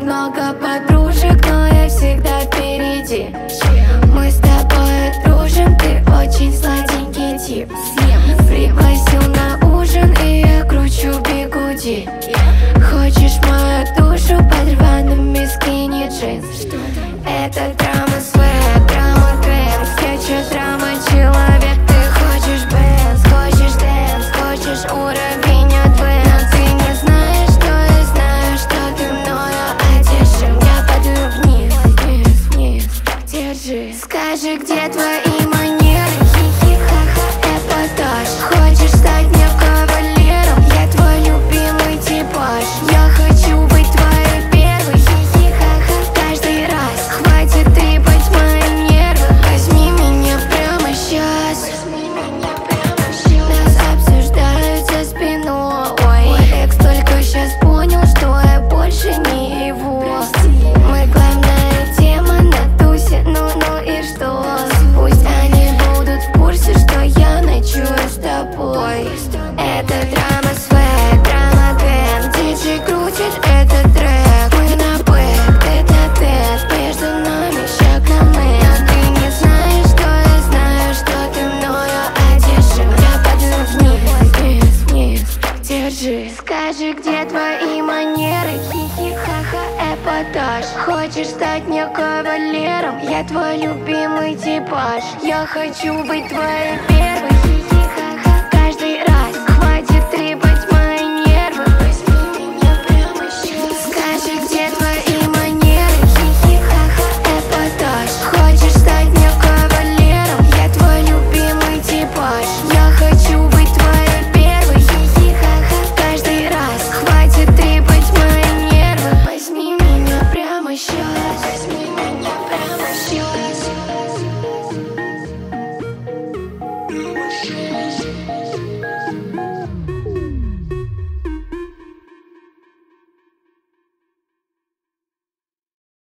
много подружек, но я всегда впереди. Мы с тобой дружим, ты очень сладенький тип. Пригласил на ужин, и я кручу бигуди. Хочешь мою душу под рваными скини джинс? Это драма свэг, драма дэнс. Я чё драма человек, ты хочешь бэнс, хочешь дэнс, хочешь уровень адвэнс. Но ты не знаешь, что я знаю, что ты мною одержим. Я падаю вниз, вниз, вниз, держи. Скажи, где твои манеры? Хихи-ха-ха, эпатаж. Хочешь стать мне кавалером? Я твой любимый типаж. Я хочу быть твоей первой. Хихи-ха-ха, каждый раз. Хватит трепать мои нервы. Возьми меня прямо сейчас. Нас обсуждают за спиной. Мой экс только сейчас понял, что я больше не его. Мы главная тема на тусе, ну и что? Пусть они будут в курсе, что я ночую с тобой. Это драма свэг, драма дэнс. Диджей крутит этот трек. Мы на бэк, тет-а-тет. Между нами шаг на мэн. Но ты не знаешь, что я знаю, что ты мною одержим. Я падаю вниз, вниз, вниз, держи. Скажи, где твои манеры? Хихи-ха-ха, эпатаж. Хочешь стать мне кавалером? Я твой любимый типаж. Я хочу быть твоей